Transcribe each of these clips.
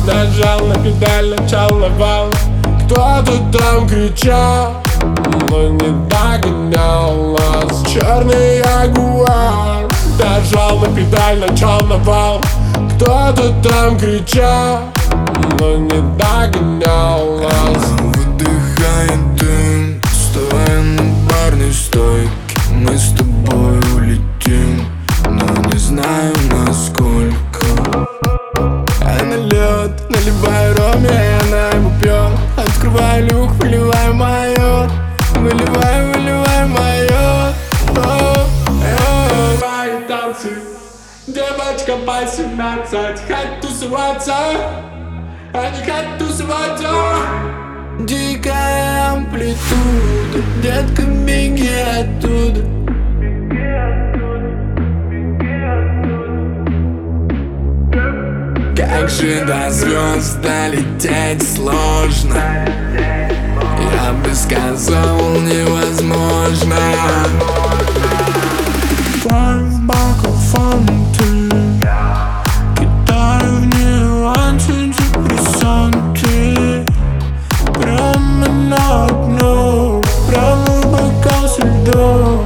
Нажал на педаль, начал навал. Кто-то там кричал, но не догонял нас. Черный ягуар. Нажал на педаль, начал навал. Кто-то там кричал, но не догонял нас. Выдыхает дым, стоя на барной стойке. Мы с тобой улетим, но не знаю насколько. Я на лед, наливаю ром, и она его пьет. Открываю люк, выливаю майор. Выливаю майор. Давай танцы, девочка по 17. Хоть тусоваться, а не хоть тусоваться. Дикая амплитуда, детка, беги оттуда. Как же до звезд долететь сложно, я бы сказал, невозможно. Five buckle фонты, кидаю в нее антидепрессанты. Прямо на дно, прямо бокал со льдом.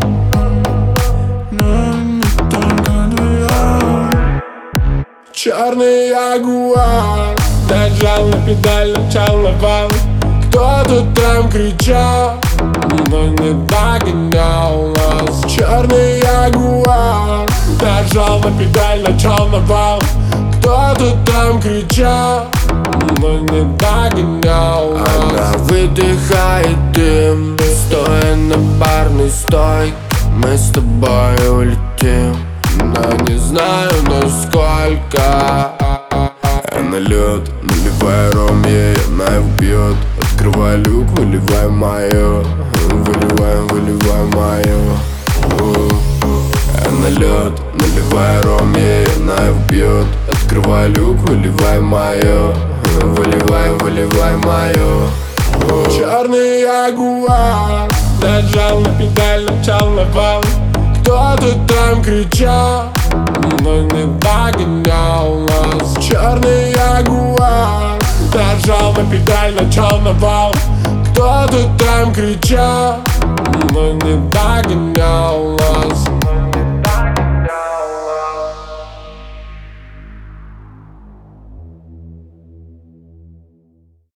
Черный ягуар. Нажал на педаль, начал навал. Кто-то там кричал, но не догонял нас. Черный ягуар. Нажал на педаль, начал навал. Кто-то там кричал, но не догонял нас. Она выдыхает дым, стоя на барной стойке. Мы с тобой улетим, но не знаю насколько. Я на лед, наливаю ром, ей она его пьет. Открываю люк, выливаю мое. Выливаю мое. Я на лед, наливаю ром, ей она его пьет. Открываю люк, выливаю мое. Выливаю мое. Черный ягуар. Нажал на педаль, начал навал. Кто-то там кричал, но не догонял нас. Черный ягуар. Нажал на педаль, начал навал. Кто-то там кричал, но не догонял нас.